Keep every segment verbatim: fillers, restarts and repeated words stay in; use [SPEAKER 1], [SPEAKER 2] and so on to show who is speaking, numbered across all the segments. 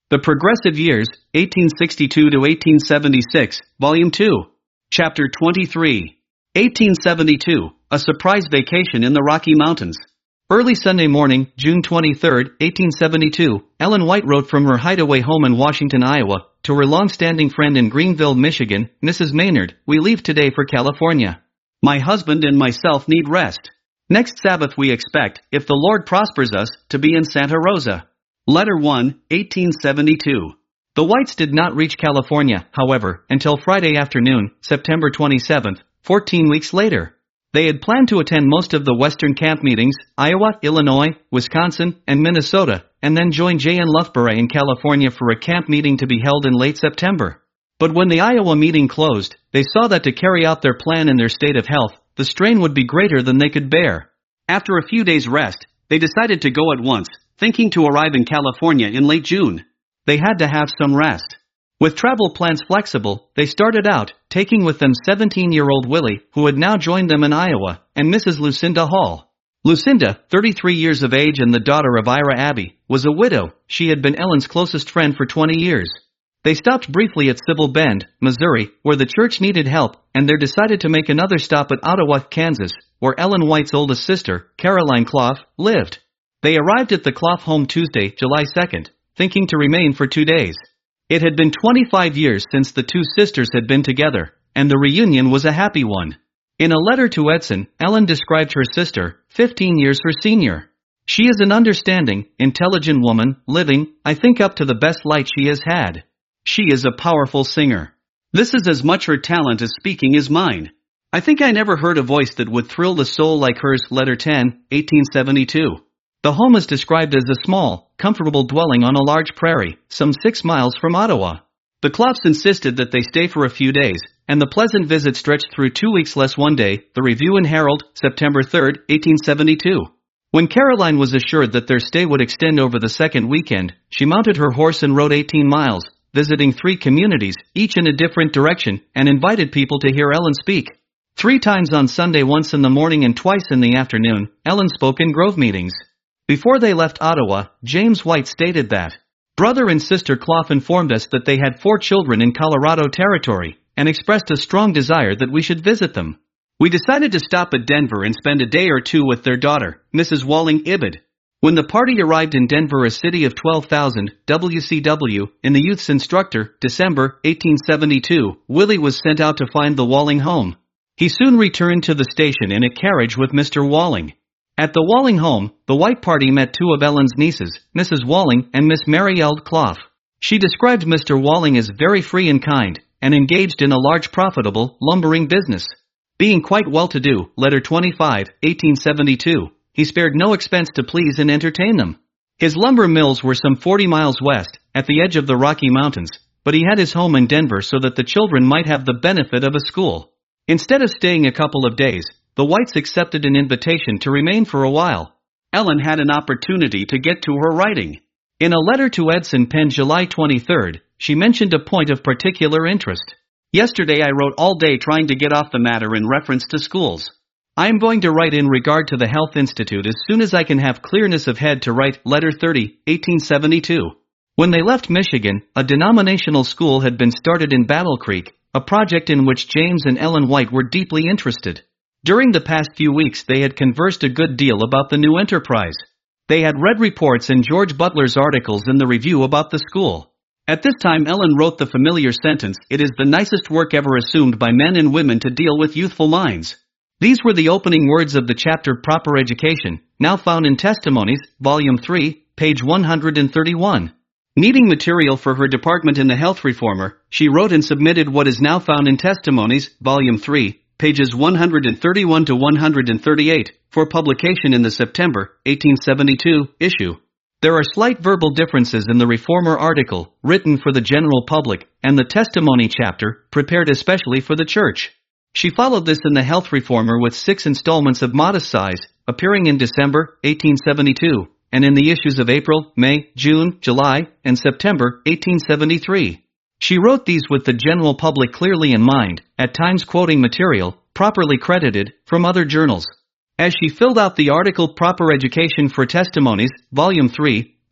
[SPEAKER 1] The Progressive Years, eighteen sixty-two to eighteen seventy-six, Volume two. Chapter twenty-three. eighteen seventy-two, A Surprise Vacation in the Rocky Mountains. Early Sunday morning, June twenty-third, eighteen seventy-two, Ellen White wrote from her hideaway home in Washington, Iowa, to her long-standing friend in Greenville, Michigan, Missus Maynard, "We leave today for California. My husband and myself need rest. Next Sabbath we expect, if the Lord prospers us, to be in Santa Rosa." Letter one, eighteen seventy-two. The Whites did not reach California, however, until Friday afternoon, September twenty-seventh, fourteen weeks later. They had planned to attend most of the Western camp meetings, Iowa, Illinois, Wisconsin, and Minnesota, and then join J N Loughborough in California for a camp meeting to be held in late September. But when the Iowa meeting closed, they saw that to carry out their plan in their state of health, the strain would be greater than they could bear. After a few days' rest, they decided to go at once, thinking to arrive in California in late June. They had to have some rest. With travel plans flexible, they started out, taking with them seventeen-year-old Willie, who had now joined them in Iowa, and Missus Lucinda Hall. Lucinda, thirty-three years of age and the daughter of Ira Abbey, was a widow. She had been Ellen's closest friend for twenty years. They stopped briefly at Civil Bend, Missouri, where the church needed help, and there decided to make another stop at Ottawa, Kansas, where Ellen White's oldest sister, Caroline Clough, lived. They arrived at the Clough home Tuesday, July second, thinking to remain for two days. It had been twenty-five years since the two sisters had been together, and the reunion was a happy one. In a letter to Edson, Ellen described her sister, fifteen years her senior. "She is an understanding, intelligent woman, living, I think, up to the best light she has had. She is a powerful singer. This is as much her talent as speaking is mine. I think I never heard a voice that would thrill the soul like hers." Letter ten, eighteen seventy-two. The home is described as a small, comfortable dwelling on a large prairie, some six miles from Ottawa. The Cloughs insisted that they stay for a few days, and the pleasant visit stretched through two weeks less one day. The Review and Herald, September third, eighteen seventy-two. When Caroline was assured that their stay would extend over the second weekend, she mounted her horse and rode eighteen miles, visiting three communities, each in a different direction, and invited people to hear Ellen speak. Three times on Sunday, once in the morning and twice in the afternoon, Ellen spoke in Grove meetings. Before they left Ottawa, James White stated that, "Brother and Sister Clough informed us that they had four children in Colorado Territory, and expressed a strong desire that we should visit them. We decided to stop at Denver and spend a day or two with their daughter, Missus Walling Ibid." When the party arrived in Denver, a city of twelve thousand, W C W, in the youth's instructor, December, eighteen seventy-two, Willie was sent out to find the Walling home. He soon returned to the station in a carriage with Mister Walling. At the Walling home, the White party met two of Ellen's nieces, Missus Walling and Miss Mary Eld Clough. She described Mister Walling as very free and kind, and engaged in a large profitable, lumbering business. Being quite well-to-do, letter twenty-five, eighteen seventy-two, he spared no expense to please and entertain them. His lumber mills were some forty miles west, at the edge of the Rocky Mountains, but he had his home in Denver so that the children might have the benefit of a school. Instead of staying a couple of days, the Whites accepted an invitation to remain for a while. Ellen had an opportunity to get to her writing. In a letter to Edson penned July twenty-third, she mentioned a point of particular interest. "Yesterday I wrote all day trying to get off the matter in reference to schools. I am going to write in regard to the Health Institute as soon as I can have clearness of head to write." Letter thirty, eighteen seventy-two. When they left Michigan, a denominational school had been started in Battle Creek, a project in which James and Ellen White were deeply interested. During the past few weeks they had conversed a good deal about the new enterprise. They had read reports and George Butler's articles in the Review about the school. At this time Ellen wrote the familiar sentence, "It is the nicest work ever assumed by men and women to deal with youthful minds." These were the opening words of the chapter Proper Education, now found in Testimonies, Volume three, page one hundred thirty-one. Needing material for her department in the Health Reformer, she wrote and submitted what is now found in Testimonies, Volume three, pages one hundred thirty-one to one hundred thirty-eight, for publication in the September, eighteen seventy-two, issue. There are slight verbal differences in the Reformer article, written for the general public, and the Testimony chapter, prepared especially for the church. She followed this in the Health Reformer with six installments of modest size, appearing in December, eighteen seventy-two, and in the issues of April, May, June, July, and September, eighteen seventy-three. She wrote these with the general public clearly in mind, at times quoting material, properly credited, from other journals. As she filled out the article Proper Education for Testimonies, Volume three,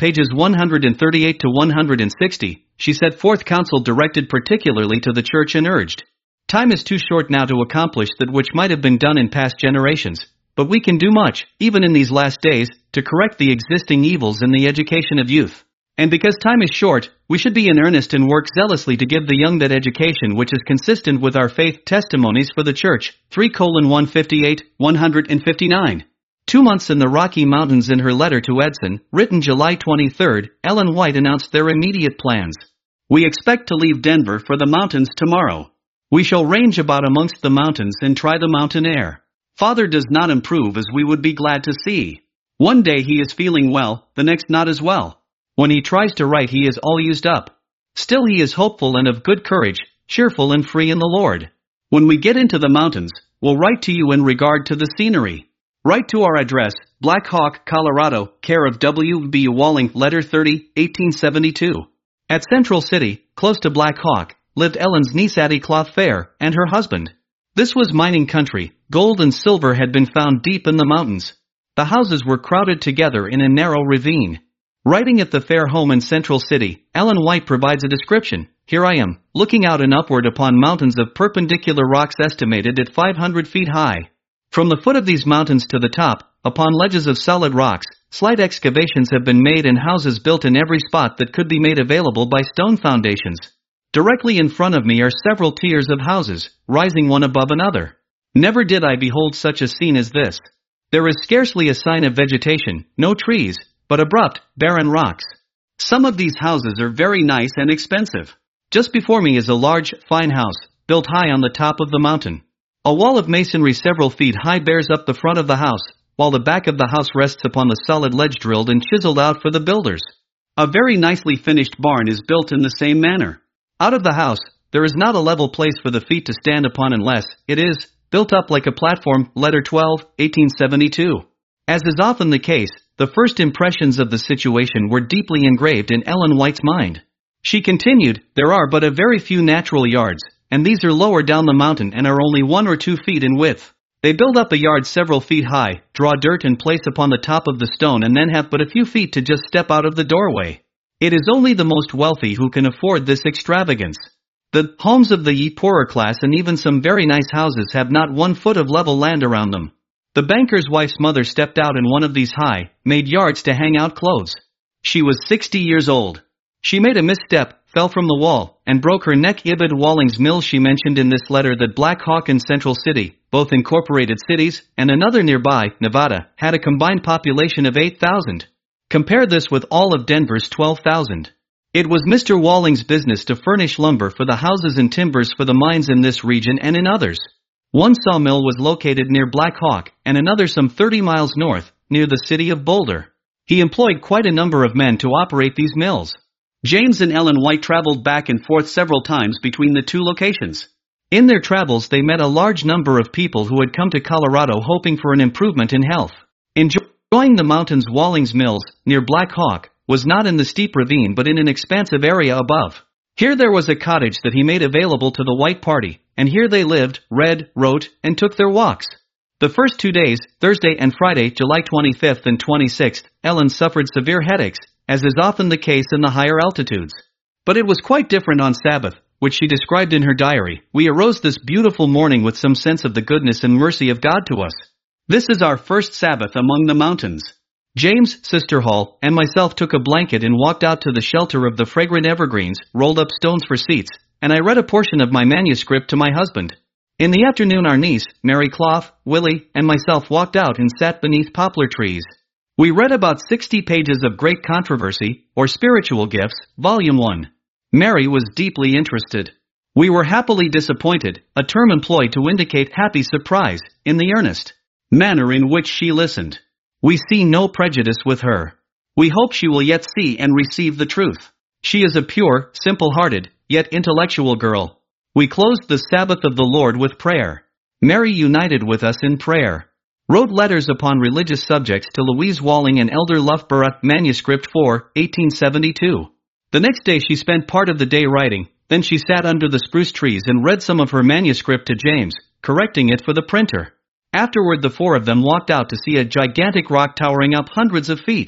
[SPEAKER 1] pages one hundred thirty-eight to one hundred sixty, she set forth counsel directed particularly to the church and urged, "Time is too short now to accomplish that which might have been done in past generations, but we can do much, even in these last days, to correct the existing evils in the education of youth. And because time is short, we should be in earnest and work zealously to give the young that education which is consistent with our faith. Testimonies for the Church, three colon one fifty-eight, one fifty-nine. Two months in the Rocky Mountains. In her letter to Edson, written July twenty-third, Ellen White announced their immediate plans. "We expect to leave Denver for the mountains tomorrow. We shall range about amongst the mountains and try the mountain air. Father does not improve as we would be glad to see. One day he is feeling well, the next not as well. When he tries to write he is all used up. Still he is hopeful and of good courage, cheerful and free in the Lord. When we get into the mountains, we'll write to you in regard to the scenery. Write to our address, Black Hawk, Colorado, care of W B Walling, letter thirty, eighteen seventy-two. At Central City, close to Black Hawk, lived Ellen's niece Addie Cloth Fair, and her husband. This was mining country. Gold and silver had been found deep in the mountains. The houses were crowded together in a narrow ravine. Writing at the Fair home in Central City, Ellen White provides a description. Here I am, looking out and upward upon mountains of perpendicular rocks estimated at five hundred feet high. From the foot of these mountains to the top, upon ledges of solid rocks, slight excavations have been made and houses built in every spot that could be made available by stone foundations. Directly in front of me are several tiers of houses, rising one above another. Never did I behold such a scene as this. There is scarcely a sign of vegetation, no trees, but abrupt, barren rocks. Some of these houses are very nice and expensive. Just before me is a large, fine house, built high on the top of the mountain. A wall of masonry several feet high bears up the front of the house, while the back of the house rests upon the solid ledge drilled and chiseled out for the builders. A very nicely finished barn is built in the same manner. Out of the house, there is not a level place for the feet to stand upon unless it is built up like a platform, letter twelve, eighteen seventy-two. As is often the case, the first impressions of the situation were deeply engraved in Ellen White's mind. She continued, "There are but a very few natural yards, and these are lower down the mountain and are only one or two feet in width. They build up a yard several feet high, draw dirt and place upon the top of the stone and then have but a few feet to just step out of the doorway. It is only the most wealthy who can afford this extravagance. The homes of the poorer class and even some very nice houses have not one foot of level land around them." The banker's wife's mother stepped out in one of these high, made yards to hang out clothes. She was sixty years old. She made a misstep, fell from the wall, and broke her neck. Ibid Walling's Mill. She mentioned in this letter that Black Hawk and Central City, both incorporated cities, and another nearby, Nevada, had a combined population of eight thousand. Compare this with all of Denver's twelve thousand. It was Mister Walling's business to furnish lumber for the houses and timbers for the mines in this region and in others. One sawmill was located near Black Hawk, and another some thirty miles north, near the city of Boulder. He employed quite a number of men to operate these mills. James and Ellen White traveled back and forth several times between the two locations. In their travels they met a large number of people who had come to Colorado hoping for an improvement in health. Enjoying the mountains, Walling's Mills, near Black Hawk, was not in the steep ravine but in an expansive area above. Here there was a cottage that he made available to the White Party, and here they lived, read, wrote, and took their walks. The first two days, Thursday and Friday, July twenty-fifth and twenty-sixth, Ellen suffered severe headaches, as is often the case in the higher altitudes. But it was quite different on Sabbath, which she described in her diary. "We arose this beautiful morning with some sense of the goodness and mercy of God to us. This is our first Sabbath among the mountains. James, Sister Hall, and myself took a blanket and walked out to the shelter of the fragrant evergreens, rolled up stones for seats, and I read a portion of my manuscript to my husband. In the afternoon our niece, Mary Cloth, Willie, and myself walked out and sat beneath poplar trees. We read about sixty pages of Great Controversy, or Spiritual Gifts, Volume one. Mary was deeply interested. We were happily disappointed, a term employed to indicate happy surprise, in the earnest manner in which she listened. We see no prejudice with her. We hope she will yet see and receive the truth. She is a pure, simple-hearted, yet intellectual girl. We closed the Sabbath of the Lord with prayer. Mary united with us in prayer. Wrote letters upon religious subjects to Louise Walling and Elder Loughborough, Manuscript four, eighteen seventy-two. The next day she spent part of the day writing, then she sat under the spruce trees and read some of her manuscript to James, correcting it for the printer. Afterward the four of them walked out to see a gigantic rock towering up hundreds of feet.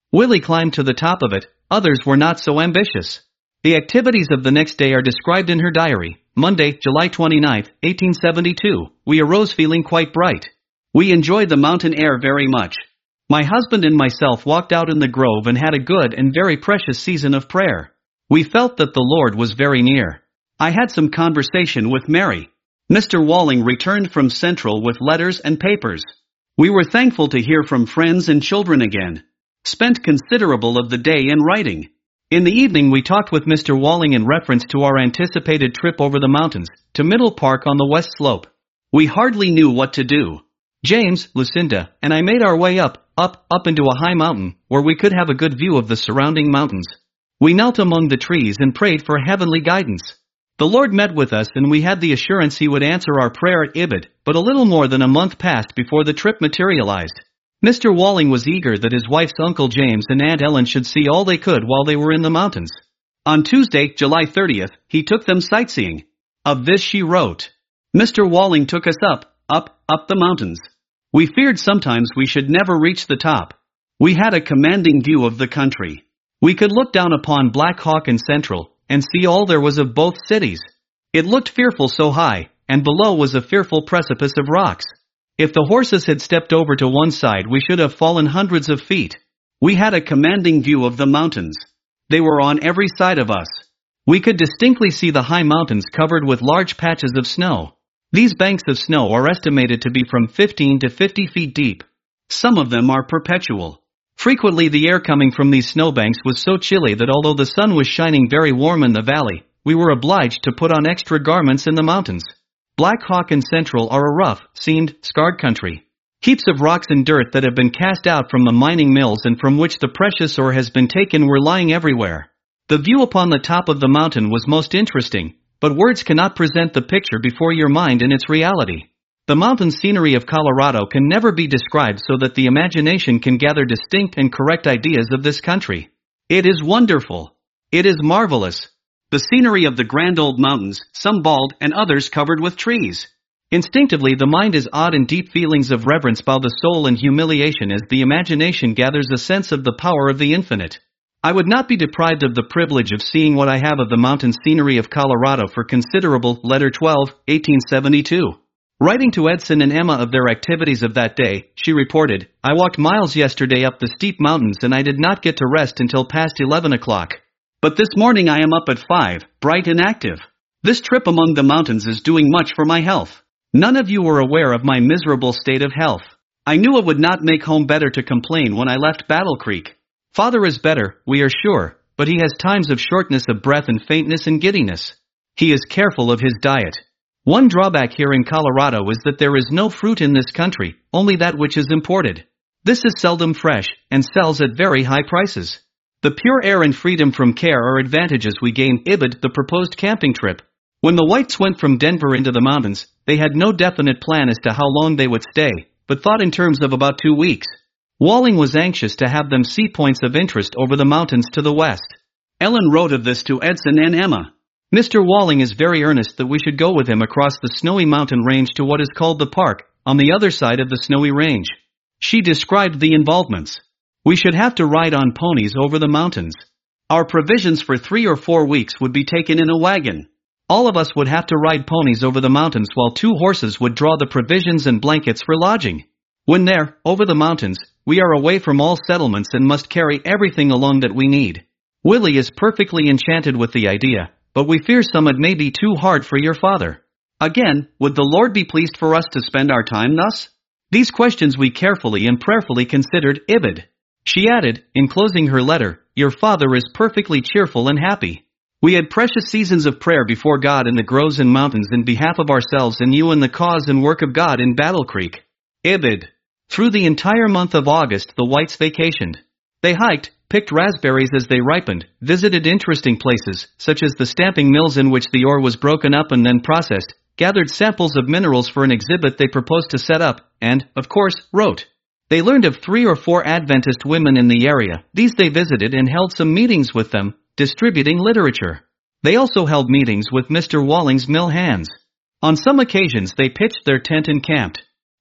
[SPEAKER 1] Willie climbed to the top of it, others were not so ambitious. The activities of the next day are described in her diary. Monday, July twenty-ninth, eighteen seventy-two, we arose feeling quite bright. We enjoyed the mountain air very much. My husband and myself walked out in the grove and had a good and very precious season of prayer. We felt that the Lord was very near. I had some conversation with Mary. Mister Walling returned from Central with letters and papers. We were thankful to hear from friends and children again. Spent considerable of the day in writing. In the evening we talked with Mister Walling in reference to our anticipated trip over the mountains, to Middle Park on the west slope. We hardly knew what to do. James, Lucinda, and I made our way up, up, up into a high mountain, where we could have a good view of the surrounding mountains. We knelt among the trees and prayed for heavenly guidance. The Lord met with us and we had the assurance He would answer our prayer at Ibid, but a little more than a month passed before the trip materialized. Mister Walling was eager that his wife's Uncle James and Aunt Ellen should see all they could while they were in the mountains. On Tuesday, July thirtieth, he took them sightseeing. Of this she wrote, Mister Walling took us up, up, up the mountains. We feared sometimes we should never reach the top. We had a commanding view of the country. We could look down upon Black Hawk and Central, and see all there was of both cities. It looked fearful so high, and below was a fearful precipice of rocks. If the horses had stepped over to one side we should have fallen hundreds of feet. We had a commanding view of the mountains. They were on every side of us. We could distinctly see the high mountains covered with large patches of snow. These banks of snow are estimated to be from fifteen to fifty feet deep. Some of them are perpetual. Frequently the air coming from these snowbanks was so chilly that although the sun was shining very warm in the valley, we were obliged to put on extra garments in the mountains. Black Hawk and Central are a rough, seamed, scarred country. Heaps of rocks and dirt that have been cast out from the mining mills and from which the precious ore has been taken were lying everywhere. The view upon the top of the mountain was most interesting, but words cannot present the picture before your mind in its reality. The mountain scenery of Colorado can never be described so that the imagination can gather distinct and correct ideas of this country. It is wonderful. It is marvelous. The scenery of the grand old mountains, some bald and others covered with trees. Instinctively the mind is awed in deep feelings of reverence bow the soul and humiliation as the imagination gathers a sense of the power of the infinite. I would not be deprived of the privilege of seeing what I have of the mountain scenery of Colorado for considerable. Letter twelve, eighteen seventy-two. Writing to Edson and Emma of their activities of that day, she reported, I walked miles yesterday up the steep mountains and I did not get to rest until past eleven o'clock. But this morning I am up at five, bright and active. This trip among the mountains is doing much for my health. None of you were aware of my miserable state of health. I knew it would not make home better to complain when I left Battle Creek. Father is better, we are sure, but he has times of shortness of breath and faintness and giddiness. He is careful of his diet. One drawback here in Colorado is that there is no fruit in this country, only that which is imported. This is seldom fresh, and sells at very high prices. The pure air and freedom from care are advantages we gain. Ibid, the proposed camping trip. When the Whites went from Denver into the mountains, they had no definite plan as to how long they would stay, but thought in terms of about two weeks. Walling was anxious to have them see points of interest over the mountains to the west. Ellen wrote of this to Edson and Emma. Mister Walling is very earnest that we should go with him across the snowy mountain range to what is called the park, on the other side of the snowy range. She described the involvements. We should have to ride on ponies over the mountains. Our provisions for three or four weeks would be taken in a wagon. All of us would have to ride ponies over the mountains while two horses would draw the provisions and blankets for lodging. When there, over the mountains, we are away from all settlements and must carry everything along that we need. Willie is perfectly enchanted with the idea, but we fear some it may be too hard for your father. Again, would the Lord be pleased for us to spend our time thus? These questions we carefully and prayerfully considered. Ibid. She added, in closing her letter, your father is perfectly cheerful and happy. We had precious seasons of prayer before God in the groves and mountains in behalf of ourselves and you in the cause and work of God in Battle Creek. Ibid. Through the entire month of August the Whites vacationed. They hiked, picked raspberries as they ripened, visited interesting places, such as the stamping mills in which the ore was broken up and then processed, gathered samples of minerals for an exhibit they proposed to set up, and, of course, wrote. They learned of three or four Adventist women in the area. These they visited and held some meetings with them, distributing literature. They also held meetings with Mister Walling's mill hands. On some occasions they pitched their tent and camped.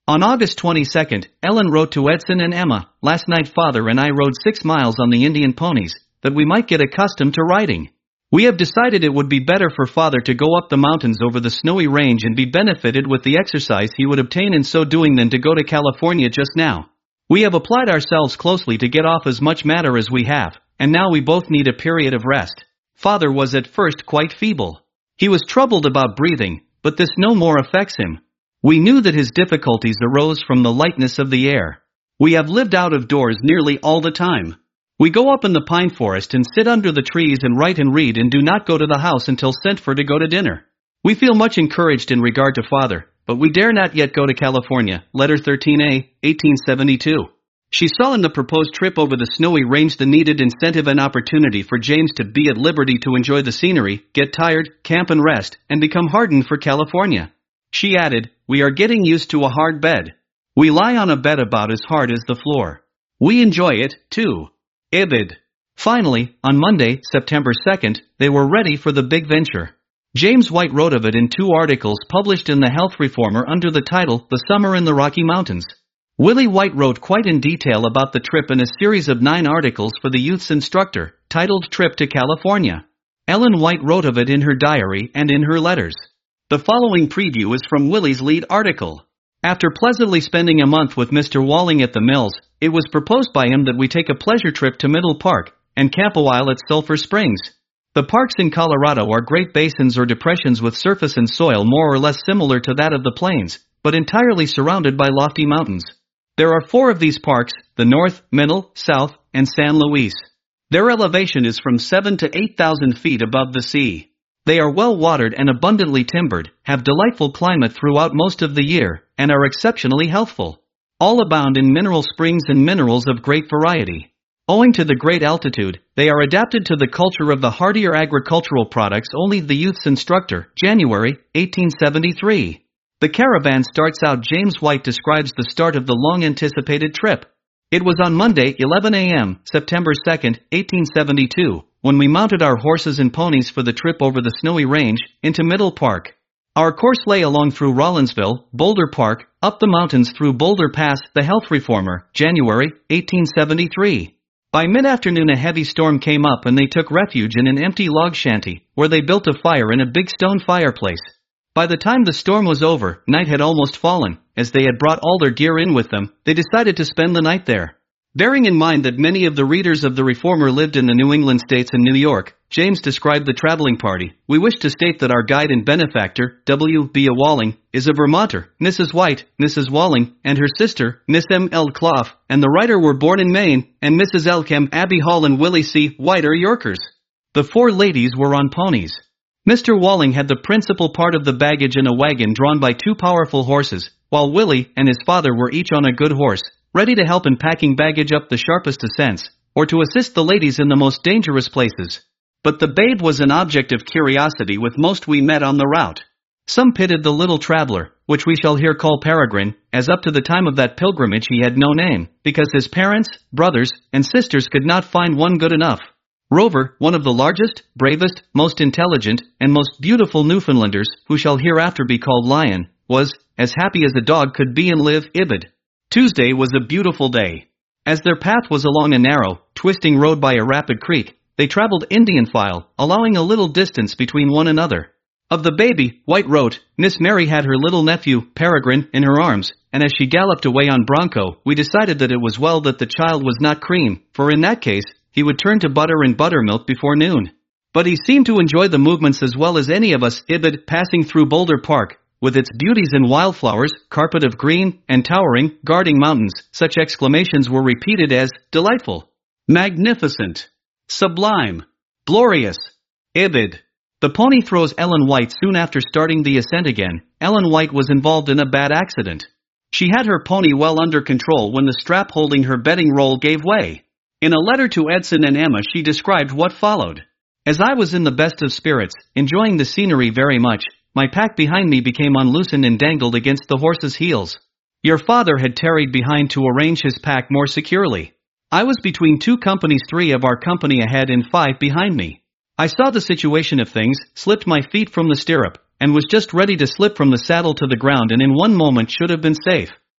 [SPEAKER 1] On August twenty-second, Ellen wrote to Edson and Emma, "Last night Father and I rode six miles on the Indian ponies, that we might get accustomed to riding. We have decided it would be better for Father to go up the mountains over the snowy range and be benefited with the exercise he would obtain in so doing than to go to California just now. We have applied ourselves closely to get off as much matter as we have, and now we both need a period of rest." Father was at first quite feeble. He was troubled about breathing, but this no more affects him. We knew that his difficulties arose from the lightness of the air. We have lived out of doors nearly all the time. We go up in the pine forest and sit under the trees and write and read and do not go to the house until sent for to go to dinner. We feel much encouraged in regard to Father, but we dare not yet go to California. Letter thirteen A, eighteen seventy-two. She saw in the proposed trip over the snowy range the needed incentive and opportunity for James to be at liberty to enjoy the scenery, get tired, camp and rest, and become hardened for California. She added, "We are getting used to a hard bed. We lie on a bed about as hard as the floor. We enjoy it, too." Ibid. Finally, on Monday, September second, they were ready for the big venture. James White wrote of it in two articles published in the Health Reformer under the title, "The Summer in the Rocky Mountains." Willie White wrote quite in detail about the trip in a series of nine articles for the Youth's Instructor, titled Trip to California. Ellen White wrote of it in her diary and in her letters. The following preview is from Willie's lead article. After pleasantly spending a month with Mister Walling at the mills, it was proposed by him that we take a pleasure trip to Middle Park and camp a while at Sulphur Springs. The parks in Colorado are great basins or depressions with surface and soil more or less similar to that of the plains, but entirely surrounded by lofty mountains. There are four of these parks, the North, Middle, South, and San Luis. Their elevation is from seven to eight thousand feet above the sea. They are well watered and abundantly timbered, have delightful climate throughout most of the year, and are exceptionally healthful. All abound in mineral springs and minerals of great variety. Owing to the great altitude, they are adapted to the culture of the hardier agricultural products. Only the Youth's Instructor, January, eighteen seventy-three. The caravan starts out. James White describes the start of the long-anticipated trip. It was on Monday, eleven A M, September second, eighteen seventy-two, when we mounted our horses and ponies for the trip over the snowy range, into Middle Park. Our course lay along through Rollinsville, Boulder Park, up the mountains through Boulder Pass. The Health Reformer, January, eighteen seventy-three. By mid-afternoon a heavy storm came up and they took refuge in an empty log shanty, where they built a fire in a big stone fireplace. By the time the storm was over, night had almost fallen. As they had brought all their gear in with them, they decided to spend the night there. Bearing in mind that many of the readers of the Reformer lived in the New England states and New York, James described the traveling party. We wish to state that our guide and benefactor, W B Walling, is a Vermonter, Missus White, Missus Walling, and her sister, Miss M L Clough, and the writer were born in Maine, and Missus Elkem, Abbey Hall and Willie C. White are Yorkers. The four ladies were on ponies. Mister Walling had the principal part of the baggage in a wagon drawn by two powerful horses, while Willie and his father were each on a good horse, ready to help in packing baggage up the sharpest ascents, or to assist the ladies in the most dangerous places. But the babe was an object of curiosity with most we met on the route. Some pitied the little traveler, which we shall here call Peregrine, as up to the time of that pilgrimage he had no name, because his parents, brothers, and sisters could not find one good enough. Rover, one of the largest, bravest, most intelligent, and most beautiful Newfoundlanders, who shall hereafter be called Lion, was as happy as a dog could be and live. Ibid. Tuesday was a beautiful day. As their path was along a narrow, twisting road by a rapid creek, they traveled Indian file, allowing a little distance between one another. Of the baby, White wrote, Miss Mary had her little nephew, Peregrine, in her arms, and as she galloped away on Bronco, we decided that it was well that the child was not cream, for in that case, he would turn to butter and buttermilk before noon. But he seemed to enjoy the movements as well as any of us. Ibid. Passing through Boulder Park, with its beauties and wildflowers, carpet of green, and towering, guarding mountains, such exclamations were repeated as, delightful, magnificent, sublime, glorious. Ibid. The pony throws Ellen White. Soon after starting the ascent again, Ellen White was involved in a bad accident. She had her pony well under control when the strap holding her bedding roll gave way. In a letter to Edson and Emma she described what followed. As I was in the best of spirits, enjoying the scenery very much, my pack behind me became unloosened and dangled against the horse's heels. Your father had tarried behind to arrange his pack more securely. I was between two companies, three of our company ahead and five behind me. I saw the situation of things, slipped my feet from the stirrup, and was just ready to slip from the saddle to the ground and in one moment should have been safe.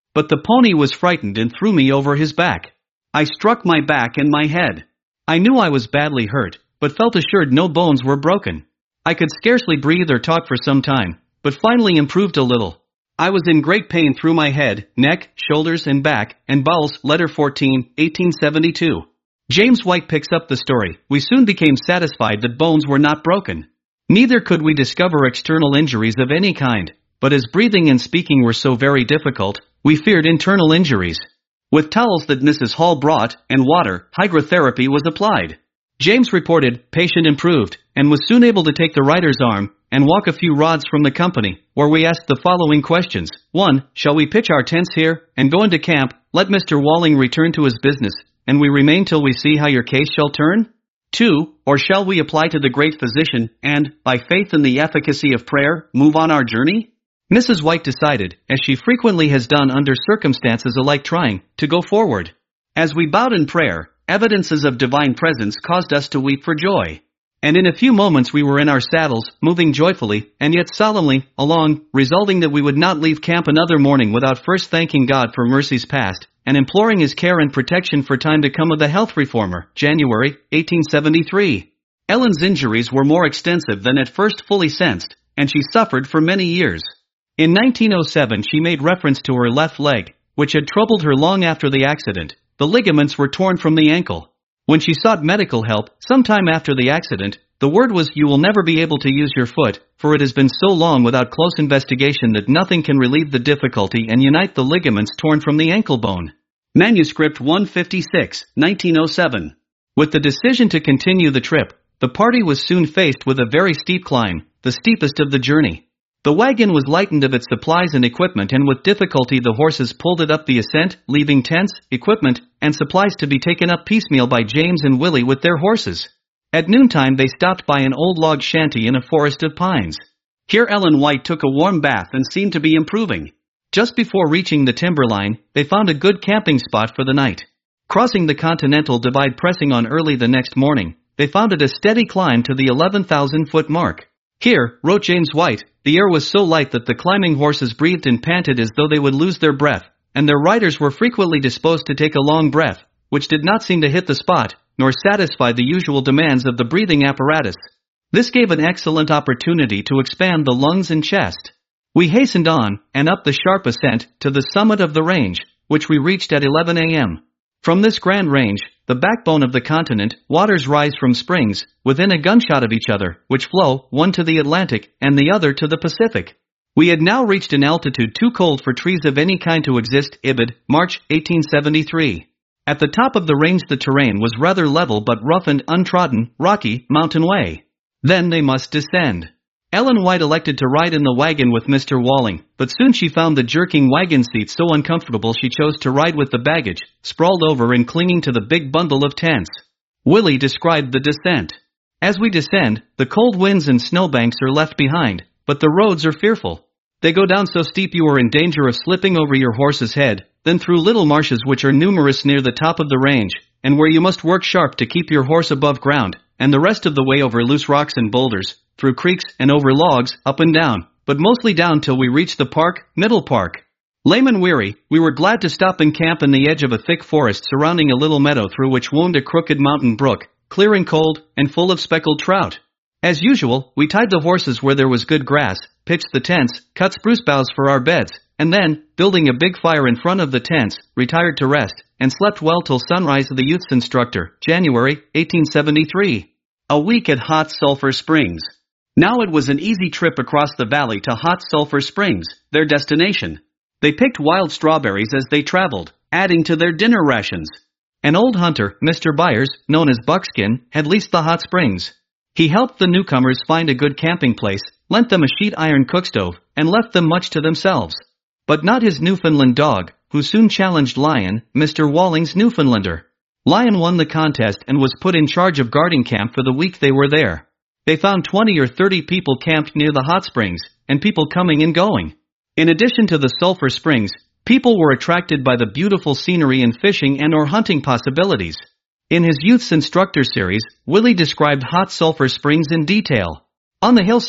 [SPEAKER 1] But the pony was frightened and threw me over his back. I struck my back and my head. I knew I was badly hurt, but felt assured no bones were broken. I could scarcely breathe or talk for some time, but finally improved a little. I was in great pain through my head, neck, shoulders and back, and bowels. Letter fourteen, eighteen seventy-two. James White picks up the story. We soon became satisfied that bones were not broken. Neither could we discover external injuries of any kind, but as breathing and speaking were so very difficult, we feared internal injuries. With towels that Missus Hall brought, and water, hydrotherapy was applied. James reported, patient improved, and was soon able to take the rider's arm, and walk a few rods from the company, where we asked the following questions. one. Shall we pitch our tents here, and go into camp, let Mister Walling return to his business, and we remain till we see how your case shall turn? two. Or shall we apply to the great physician, and, by faith in the efficacy of prayer, move on our journey? Missus White decided, as she frequently has done under circumstances alike trying, to go forward. As we bowed in prayer, evidences of divine presence caused us to weep for joy. And in a few moments we were in our saddles, moving joyfully, and yet solemnly, along, resolving that we would not leave camp another morning without first thanking God for mercies past, and imploring His care and protection for time to come of the health reformer. January, eighteen seventy-three. Ellen's injuries were more extensive than at first fully sensed, and she suffered for many years. In nineteen oh seven she made reference to her left leg, which had troubled her long after the accident. The ligaments were torn from the ankle. When she sought medical help, sometime after the accident, the word was, you will never be able to use your foot, for it has been so long without close investigation that nothing can relieve the difficulty and unite the ligaments torn from the ankle bone. Manuscript one fifty-six, nineteen oh seven. With the decision to continue the trip, the party was soon faced with a very steep climb, the steepest of the journey. The wagon was lightened of its supplies and equipment, and with difficulty the horses pulled it up the ascent, leaving tents, equipment, and supplies to be taken up piecemeal by James and Willie with their horses. At noontime they stopped by an old log shanty in a forest of pines. Here Ellen White took a warm bath and seemed to be improving. Just before reaching the timberline, they found a good camping spot for the night. Crossing the Continental Divide, pressing on early the next morning, they found it a steady climb to the eleven thousand foot mark. Here, wrote James White, the air was so light that the climbing horses breathed and panted as though they would lose their breath, and their riders were frequently disposed to take a long breath, which did not seem to hit the spot, nor satisfy the usual demands of the breathing apparatus. This gave an excellent opportunity to expand the lungs and chest. We hastened on, and up the sharp ascent, to the summit of the range, which we reached at eleven a m From this grand range, the backbone of the continent, waters rise from springs, within a gunshot of each other, which flow, one to the Atlantic, and the other to the Pacific. We had now reached an altitude too cold for trees of any kind to exist. Ibid, March, eighteen seventy-three. At the top of the range the terrain was rather level but rough and untrodden, rocky, mountain way. Then they must descend. Ellen White elected to ride in the wagon with Mister Walling, but soon she found the jerking wagon seat so uncomfortable she chose to ride with the baggage, sprawled over and clinging to the big bundle of tents. Willie described the descent. As we descend, the cold winds and snowbanks are left behind, but the roads are fearful. They go down so steep you are in danger of slipping over your horse's head, then through little marshes which are numerous near the top of the range, and where you must work sharp to keep your horse above ground, and the rest of the way over loose rocks and boulders, through creeks and over logs, up and down, but mostly down till we reached the park, Middle Park. Lame and weary, we were glad to stop and camp in the edge of a thick forest surrounding a little meadow through which wound a crooked mountain brook, clear and cold, and full of speckled trout. As usual, we tied the horses where there was good grass, pitched the tents, cut spruce boughs for our beds, and then, building a big fire in front of the tents, retired to rest, and slept well till sunrise. The youth's instructor, January, eighteen seventy-three. A week at Hot Sulphur Springs. Now it was an easy trip across the valley to Hot Sulphur Springs, their destination. They picked wild strawberries as they traveled, adding to their dinner rations. An old hunter, Mister Byers, known as Buckskin, had leased the hot springs. He helped the newcomers find a good camping place, lent them a sheet iron cookstove, and left them much to themselves. But not his Newfoundland dog, who soon challenged Lion, Mister Walling's Newfoundlander. Lion won the contest and was put in charge of guarding camp for the week they were there. They found twenty or thirty people camped near the hot springs, and people coming and going. In addition to the sulphur springs, people were attracted by the beautiful scenery and fishing and or hunting possibilities. In his Youth's Instructor series, Willie described Hot Sulphur Springs in detail. On the hillside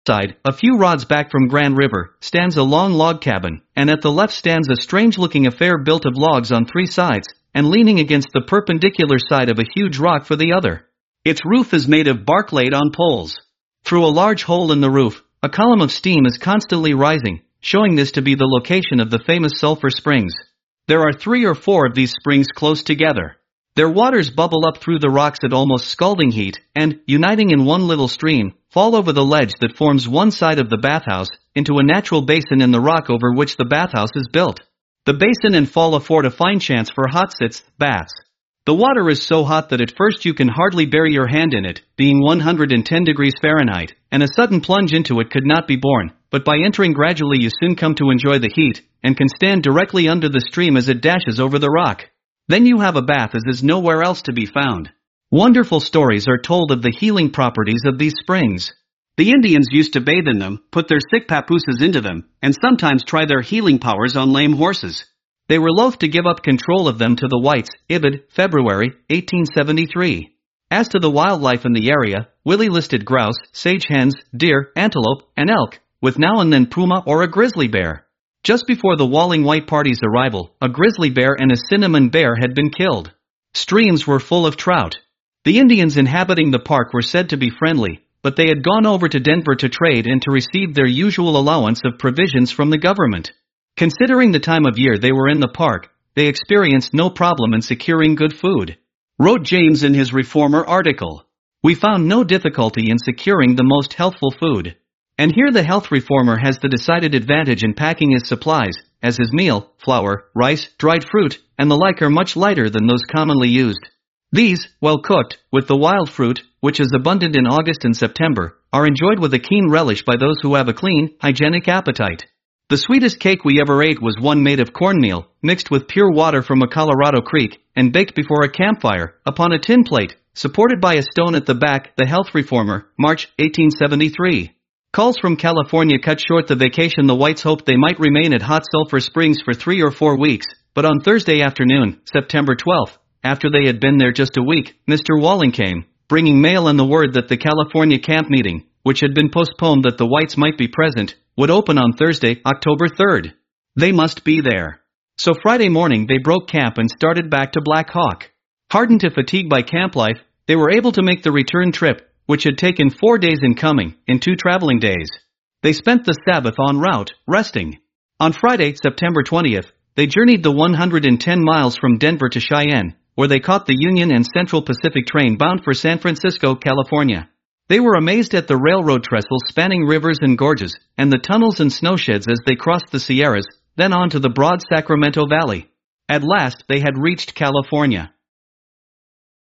[SPEAKER 1] side, a few rods back from Grand River, stands a long log cabin, and at the left stands a strange-looking affair built of logs on three sides, and leaning against the perpendicular side of a huge rock for the other. Its roof is made of bark laid on poles. Through a large hole in the roof, a column of steam is constantly rising, showing this to be the location of the famous sulfur springs. There are three or four of these springs close together. Their waters bubble up through the rocks at almost scalding heat, and, uniting in one little stream, fall over the ledge that forms one side of the bathhouse, into a natural basin in the rock over which the bathhouse is built. The basin and fall afford a fine chance for hot sitz, baths. The water is so hot that at first you can hardly bury your hand in it, being one hundred ten degrees Fahrenheit, and a sudden plunge into it could not be borne, but by entering gradually you soon come to enjoy the heat, and can stand directly under the stream as it dashes over the rock. Then you have a bath as is nowhere else to be found. Wonderful stories are told of the healing properties of these springs. The Indians used to bathe in them, put their sick papooses into them, and sometimes try their healing powers on lame horses. They were loath to give up control of them to the whites. Ibid, February, eighteen seventy-three. As to the wildlife in the area, Willie listed grouse, sage hens, deer, antelope, and elk, with now and then puma or a grizzly bear. Just before the Walling White Party's arrival, a grizzly bear and a cinnamon bear had been killed. Streams were full of trout. The Indians inhabiting the park were said to be friendly, but they had gone over to Denver to trade and to receive their usual allowance of provisions from the government. Considering the time of year they were in the park, they experienced no problem in securing good food. Wrote James in his Reformer article, "We found no difficulty in securing the most healthful food." And here the health reformer has the decided advantage in packing his supplies, as his meal, flour, rice, dried fruit, and the like are much lighter than those commonly used. These, well cooked, with the wild fruit, which is abundant in August and September, are enjoyed with a keen relish by those who have a clean, hygienic appetite. The sweetest cake we ever ate was one made of cornmeal, mixed with pure water from a Colorado creek, and baked before a campfire, upon a tin plate, supported by a stone at the back. The Health Reformer, March, eighteen seventy-three. Calls from California cut short the vacation. The whites hoped they might remain at Hot Sulphur Springs for three or four weeks, but on Thursday afternoon, September twelfth, after they had been there just a week, Mister Walling came, bringing mail and the word that the California camp meeting, which had been postponed that the whites might be present, would open on Thursday, October third. They must be there. So Friday morning they broke camp and started back to Black Hawk. Hardened to fatigue by camp life, they were able to make the return trip, which had taken four days in coming, in two traveling days. They spent the Sabbath en route, resting. On Friday, September twentieth, they journeyed the one hundred ten miles from Denver to Cheyenne, where they caught the Union and Central Pacific train bound for San Francisco, California. They were amazed at the railroad trestles spanning rivers and gorges, and the tunnels and snowsheds as they crossed the Sierras, then on to the broad Sacramento Valley. At last they had reached California.